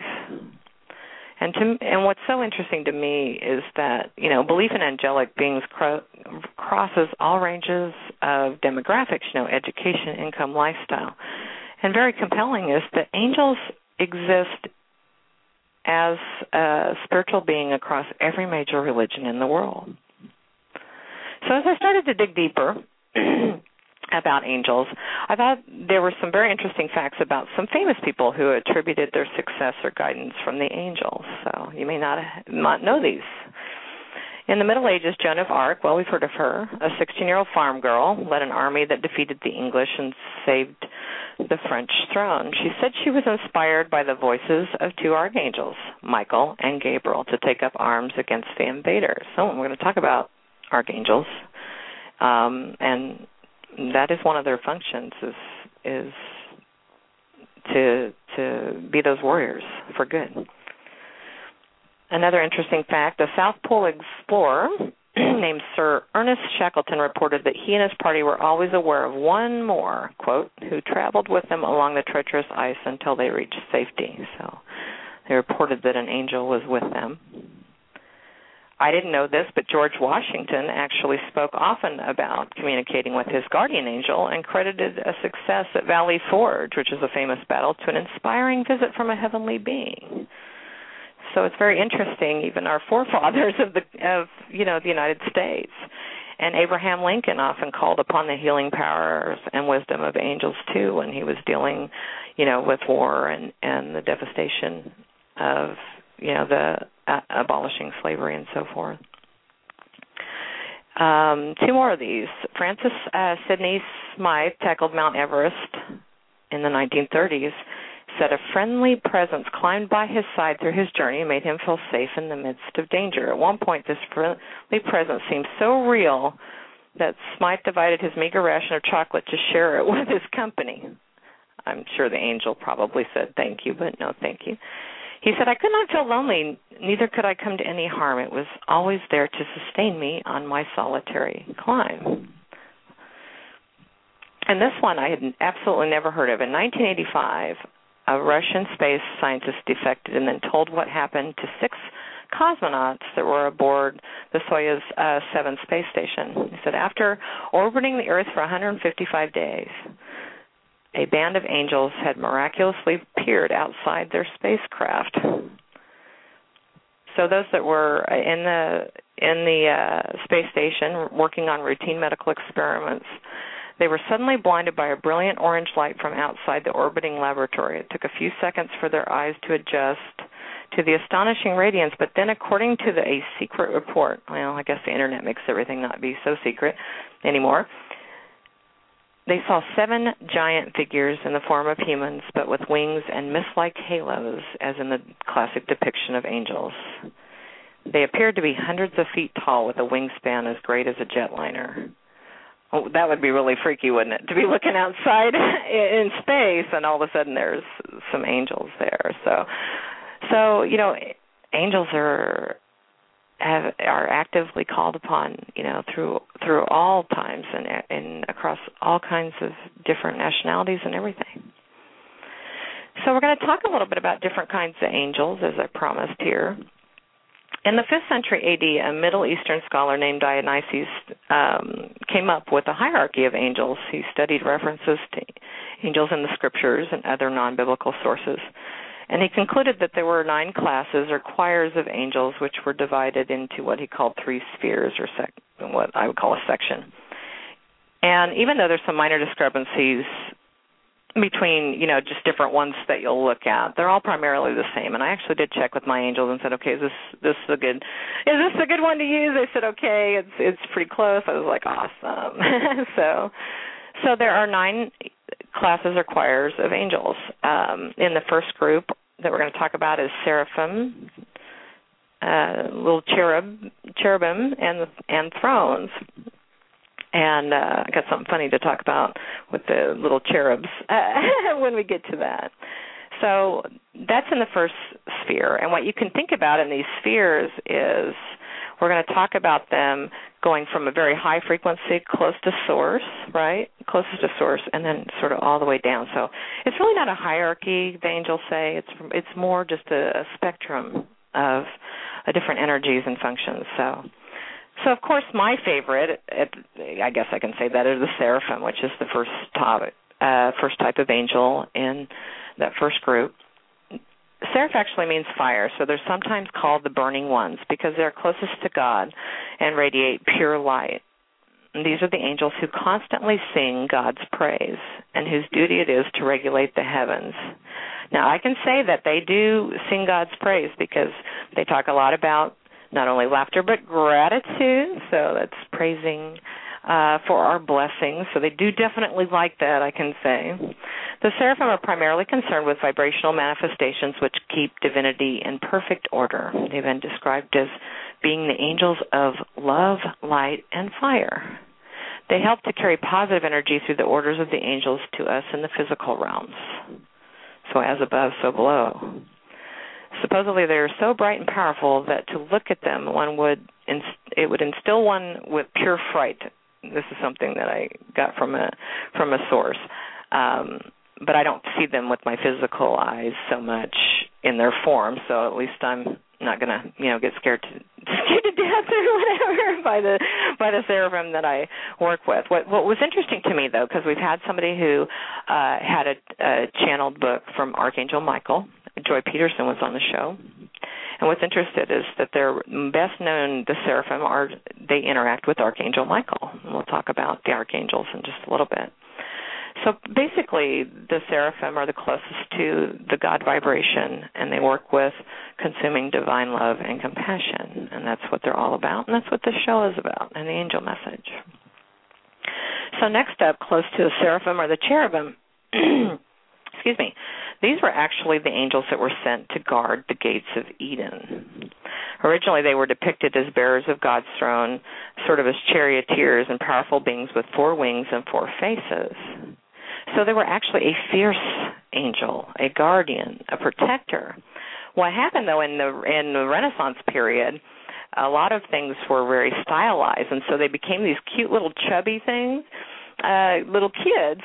[SPEAKER 2] And what's so interesting to me is that, you know, belief in angelic beings crosses all ranges of demographics, you know, education, income, lifestyle. And very compelling is that angels exist as a spiritual being across every major religion in the world. So as I started to dig deeper about angels, I thought there were some very interesting facts about some famous people who attributed their success or guidance from the angels. So you may not know these. In the Middle Ages, Joan of Arc, well, we've heard of her, a 16-year-old farm girl, led an army that defeated the English and saved the French throne. She said she was inspired by the voices of 2 archangels, Michael and Gabriel, to take up arms against the invaders. So we're going to talk about archangels, and that is one of their functions is to be those warriors for good. Another interesting fact, a South Pole explorer named Sir Ernest Shackleton reported that he and his party were always aware of one more, quote, who traveled with them along the treacherous ice until they reached safety. So they reported that an angel was with them. I didn't know this, but George Washington actually spoke often about communicating with his guardian angel and credited a success at Valley Forge, which is a famous battle, to an inspiring visit from a heavenly being. So it's very interesting, even our forefathers of the United States. And Abraham Lincoln often called upon the healing powers and wisdom of angels, too, when he was dealing, with war and the devastation of, the abolishing slavery and so forth. 2 more of these. Francis Sidney Smythe tackled Mount Everest in the 1930s, said a friendly presence climbed by his side through his journey and made him feel safe in the midst of danger. At one point, this friendly presence seemed so real that Smythe divided his meager ration of chocolate to share it with his company. I'm sure the angel probably said thank you, but no thank you. He said, I could not feel lonely, neither could I come to any harm. It was always there to sustain me on my solitary climb. And this one I had absolutely never heard of. In 1985, a Russian space scientist defected and then told what happened to 6 cosmonauts that were aboard the Soyuz 7 space station. He said, after orbiting the Earth for 155 days, a band of angels had miraculously appeared outside their spacecraft. So those that were in the space station working on routine medical experiments, they were suddenly blinded by a brilliant orange light from outside the orbiting laboratory. It took a few seconds for their eyes to adjust to the astonishing radiance, but then according to a secret report, well, I guess the Internet makes everything not be so secret anymore, they saw 7 giant figures in the form of humans, but with wings and mist-like halos, as in the classic depiction of angels. They appeared to be hundreds of feet tall with a wingspan as great as a jetliner. Oh, that would be really freaky, wouldn't it? To be looking outside in space and all of a sudden there's some angels there. So angels are actively called upon, through all times and across all kinds of different nationalities and everything. So we're going to talk a little bit about different kinds of angels, as I promised here. In the 5th century A.D., a Middle Eastern scholar named Dionysius came up with a hierarchy of angels. He studied references to angels in the scriptures and other non-biblical sources. And he concluded that there were 9 classes or choirs of angels, which were divided into what he called 3 spheres, or what I would call a section. And even though there's some minor discrepancies between, just different ones that you'll look at, they're all primarily the same. And I actually did check with my angels and said, okay, is this a good one to use? They said, okay, it's pretty close. I was like, awesome. So there are 9 classes or choirs of angels. In the first group that we're going to talk about is seraphim, little cherubim, and thrones. And I got something funny to talk about with the little cherubs when we get to that. So that's in the first sphere. And what you can think about in these spheres is we're going to talk about them going from a very high frequency close to source, right, closest to source, and then sort of all the way down. So it's really not a hierarchy, the angels say. It's more just a spectrum of different energies and functions. So of course, my favorite, I guess I can say that, is the seraphim, which is the first type of angel in that first group. Seraph actually means fire, so they're sometimes called the burning ones because they're closest to God and radiate pure light. And these are the angels who constantly sing God's praise and whose duty it is to regulate the heavens. Now, I can say that they do sing God's praise because they talk a lot about not only laughter but gratitude, so that's praising for our blessings. So they do definitely like that, I can say. The seraphim are primarily concerned with vibrational manifestations which keep divinity in perfect order. They've been described as being the angels of love, light, and fire. They help to carry positive energy through the orders of the angels to us in the physical realms. So as above, so below. Supposedly they are so bright and powerful that to look at them, it would instill one with pure fright. This is something that I got from a source, but I don't see them with my physical eyes so much in their form. So at least I'm not going to, get scared to death or whatever by the seraphim that I work with. What was interesting to me though, because we've had somebody who had a channeled book from Archangel Michael. Joy Peterson was on the show. And what's interesting is that they're best known, the seraphim, they interact with Archangel Michael. And we'll talk about the archangels in just a little bit. So basically, the seraphim are the closest to the God vibration, and they work with consuming divine love and compassion. And that's what they're all about, and that's what this show is about, and the angel message. So next up, close to the seraphim, are the cherubim. Excuse me. These were actually the angels that were sent to guard the gates of Eden. Originally, they were depicted as bearers of God's throne, sort of as charioteers and powerful beings with 4 wings and 4 faces. So they were actually a fierce angel, a guardian, a protector. What happened, though, in the Renaissance period, a lot of things were very stylized, and so they became these cute little chubby things, little kids,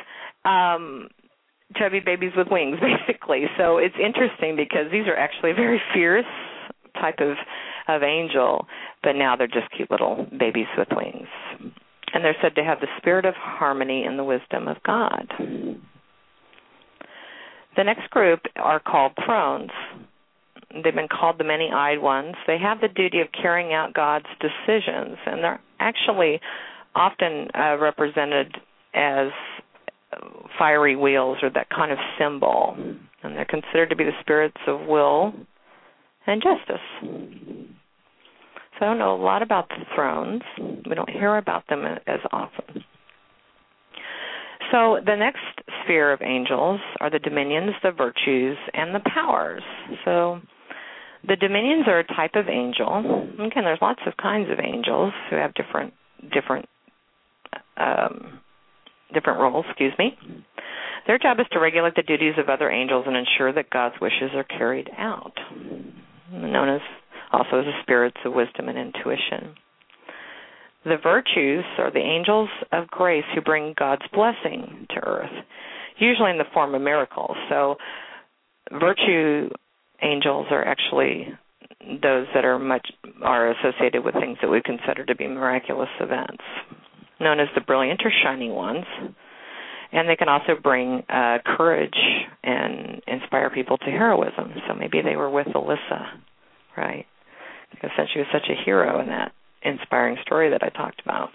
[SPEAKER 2] chubby babies with wings, basically. So it's interesting because these are actually a very fierce type of angel, but now they're just cute little babies with wings. And they're said to have the spirit of harmony and the wisdom of God. The next group are called thrones. They've been called the many-eyed ones. They have the duty of carrying out God's decisions, and they're actually often represented as fiery wheels or that kind of symbol, and they're considered to be the spirits of will and justice. So I don't know a lot about the thrones. We don't hear about them as often. So the next sphere of angels are the dominions, the virtues, and the powers. So the dominions are a type of angel. Again, there's lots of kinds of angels who have different roles. Their job is to regulate the duties of other angels and ensure that God's wishes are carried out. Known as also as the spirits of wisdom and intuition. The virtues are the angels of grace who bring God's blessing to earth, usually in the form of miracles. So virtue angels are actually those that are associated with things that we consider to be miraculous events, known as the brilliant or shining ones. And they can also bring courage and inspire people to heroism. So maybe they were with Alyssa, right? Because she was such a hero in that inspiring story that I talked about.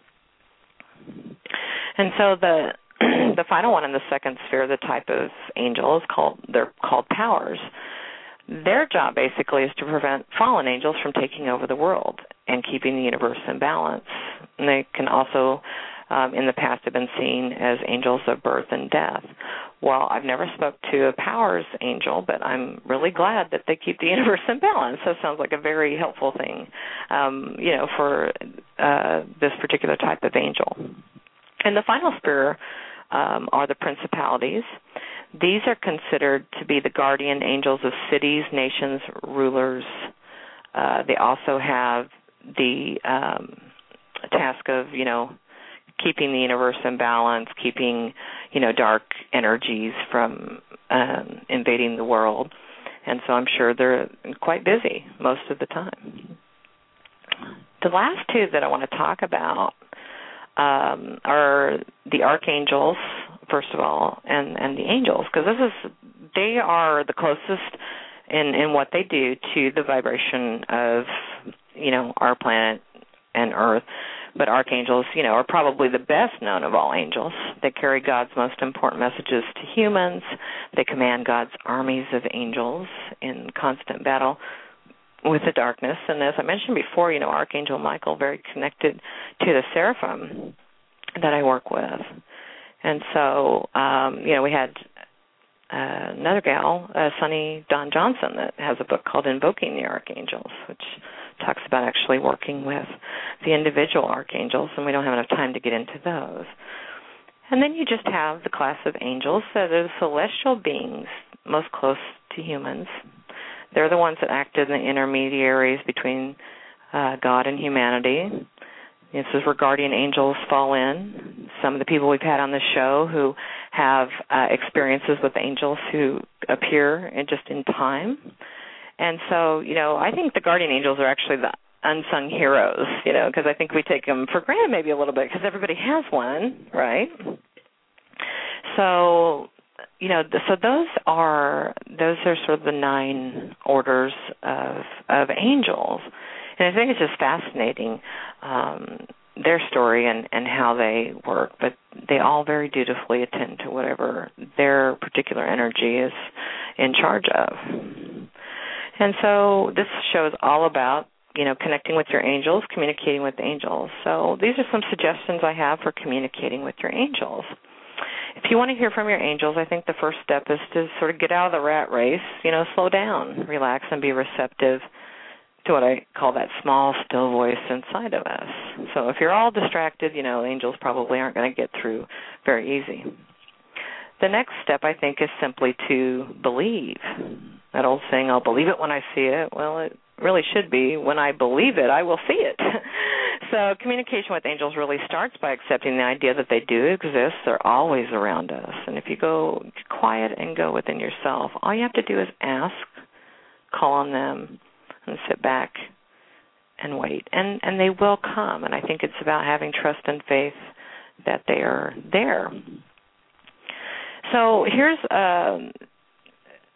[SPEAKER 2] And so the final one in the second sphere, the type of angel, they're called powers. Their job basically is to prevent fallen angels from taking over the world and keeping the universe in balance. And they can also, in the past, have been seen as angels of birth and death. Well, I've never spoke to a powers angel, but I'm really glad that they keep the universe in balance. So it sounds like a very helpful thing, for this particular type of angel. And the final sphere are the principalities. These are considered to be the guardian angels of cities, nations, rulers. They also have the task of, keeping the universe in balance, keeping, dark energies from invading the world. And so I'm sure they're quite busy most of the time. The last two that I want to talk about are the archangels, first of all, and the angels, because they are the closest in what they do to the vibration of, our planet and Earth. But archangels, are probably the best known of all angels. They carry God's most important messages to humans. They command God's armies of angels in constant battle with the darkness. And as I mentioned before, Archangel Michael, very connected to the seraphim that I work with. And so, we had another gal, Sunny Dawn Johnson, that has a book called Invoking the Archangels, which talks about actually working with the individual archangels, and we don't have enough time to get into those. And then you just have the class of angels that are the celestial beings most close to humans. They're the ones that act as the intermediaries between God and humanity. This is where guardian angels fall in. Some of the people we've had on the show who have experiences with angels who appear just in time. And so, I think the guardian angels are actually the unsung heroes, because I think we take them for granted maybe a little bit because everybody has one, right? So, so those are sort of the 9 orders of angels. And I think it's just fascinating, their story and how they work, but they all very dutifully attend to whatever their particular energy is in charge of. And so this show is all about, connecting with your angels, communicating with angels. So these are some suggestions I have for communicating with your angels. If you want to hear from your angels, I think the first step is to sort of get out of the rat race, slow down, relax, and be receptive to what I call that small, still voice inside of us. So if you're all distracted, angels probably aren't going to get through very easy. The next step, I think, is simply to believe. That old saying, I'll believe it when I see it. Well, it really should be, when I believe it, I will see it. So communication with angels really starts by accepting the idea that they do exist. They're always around us. And if you go quiet and go within yourself, all you have to do is ask, call on them, and sit back and wait. And they will come. And I think it's about having trust and faith that they are there. So here's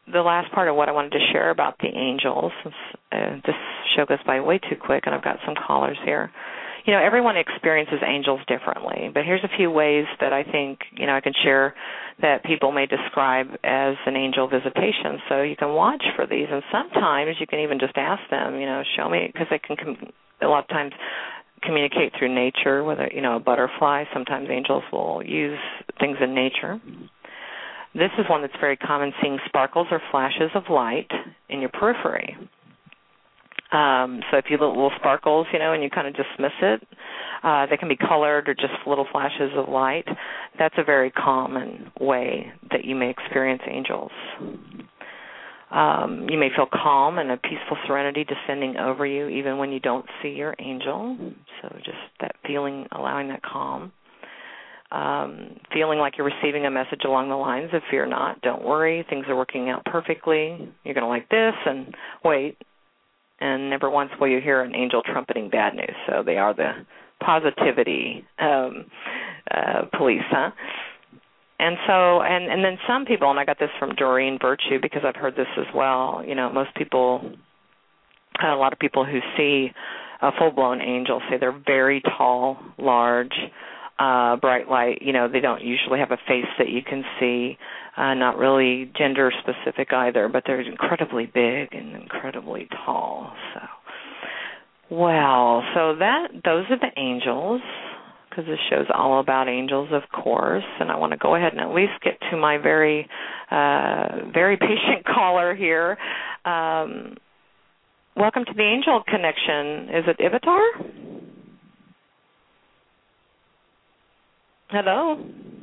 [SPEAKER 2] the last part of what I wanted to share about the angels. This show goes by way too quick, and I've got some callers here. Everyone experiences angels differently, but here's a few ways that I think, I can share that people may describe as an angel visitation. So you can watch for these, and sometimes you can even just ask them, show me, because they can a lot of times communicate through nature, whether, a butterfly. Sometimes angels will use things in nature. This is one that's very common, seeing sparkles or flashes of light in your periphery. So if you look at little sparkles, and you kind of dismiss it, they can be colored or just little flashes of light. That's a very common way that you may experience angels. You may feel calm and a peaceful serenity descending over you even when you don't see your angel. So just that feeling, allowing that calm. Feeling like you're receiving a message along the lines of fear not, don't worry, things are working out perfectly, you're going to like this, and wait. And never once will you hear an angel trumpeting bad news. So they are the positivity police, huh? And so, and then some people, and I got this from Doreen Virtue because I've heard this as well, most people, a lot of people who see a full-blown angel say they're very tall, large, bright light. They don't usually have a face that you can see, not really gender specific either, but they're incredibly big and incredibly tall. So those are the angels, because this show's all about angels, of course, and I want to go ahead and at least get to my very, very patient caller here. Welcome to the Angel Connection. Is it Ivitar? Hello?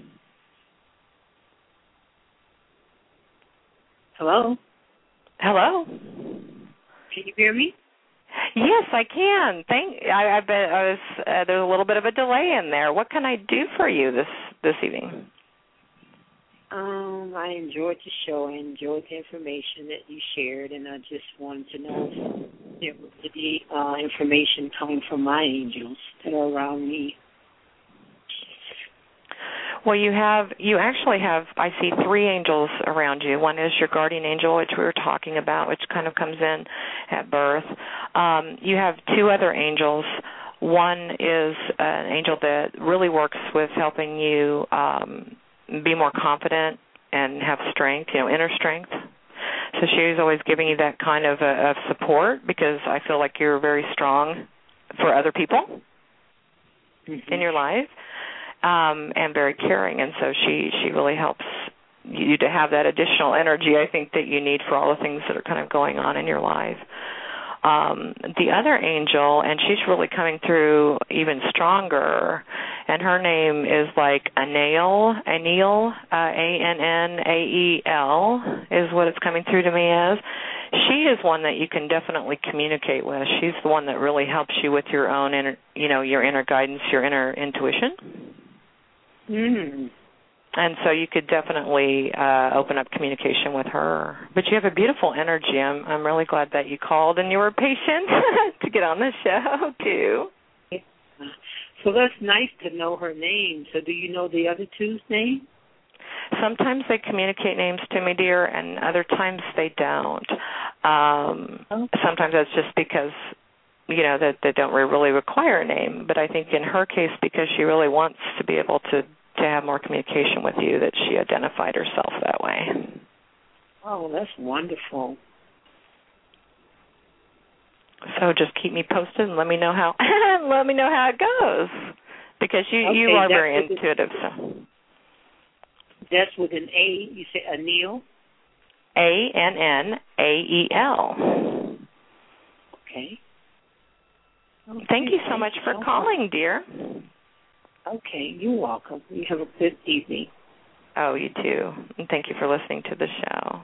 [SPEAKER 6] Hello?
[SPEAKER 2] Hello?
[SPEAKER 6] Can you hear me?
[SPEAKER 2] Yes, I can. There's a little bit of a delay in there. What can I do for you this evening?
[SPEAKER 6] I enjoyed the show. I enjoyed the information that you shared, and I just wanted to know if there was any information coming from my angels that are around me.
[SPEAKER 2] Well, you actually have, I see 3 angels around you. One is your guardian angel, which we were talking about, which kind of comes in at birth. You have 2 other angels. One is an angel that really works with helping you be more confident and have strength, inner strength. So she's always giving you that kind of support, because I feel like you're very strong for other people in your life. And very caring, and so she really helps you to have that additional energy, I think, that you need for all the things that are kind of going on in your life. The other angel, and she's really coming through even stronger, and her name is like Anael, Annael, is what it's coming through to me as. She is one that you can definitely communicate with. She's the one that really helps you with your own your inner guidance, your inner intuition.
[SPEAKER 6] Mm.
[SPEAKER 2] And so you could definitely open up communication with her. But you have a beautiful energy. I'm really glad that you called and you were patient to get on the show, too.
[SPEAKER 6] So that's nice to know her name. So do you know the other 2's name?
[SPEAKER 2] Sometimes they communicate names to me, dear, and other times they don't. Sometimes that's just because, that they don't really require a name. But I think in her case, because she really wants to be able to have more communication with you, that she identified herself that way.
[SPEAKER 6] Oh, that's wonderful.
[SPEAKER 2] So just keep me posted and let me know how it goes, because you are very intuitive. So
[SPEAKER 6] that's with an A. You say Anael.
[SPEAKER 2] Annael.
[SPEAKER 6] Okay.
[SPEAKER 2] Thank you so much for calling, dear.
[SPEAKER 6] Okay, you're welcome. You have a good evening.
[SPEAKER 2] Oh, you too. And thank you for listening to the show.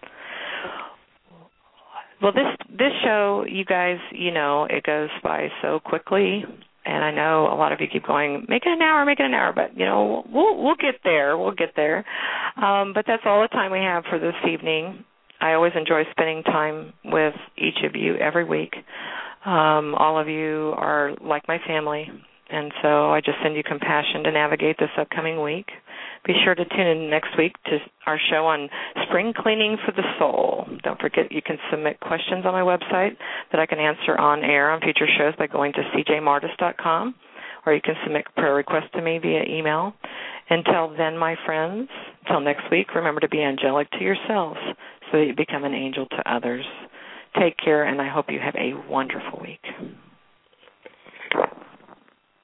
[SPEAKER 2] Well, this show, you guys, it goes by so quickly, and I know a lot of you keep going, make it an hour, but we'll get there. But that's all the time we have for this evening. I always enjoy spending time with each of you every week. All of you are like my family, and so I just send you compassion to navigate this upcoming week, Be sure to tune in next week to our show on spring cleaning for the soul. Don't forget you can submit questions on my website that I can answer on air on future shows by going to cjmartis.com, or you can submit prayer requests to me via email. Until then, my friends, until next week, remember to be angelic to yourselves so that you become an angel to others. Take care, and I hope you have a wonderful week.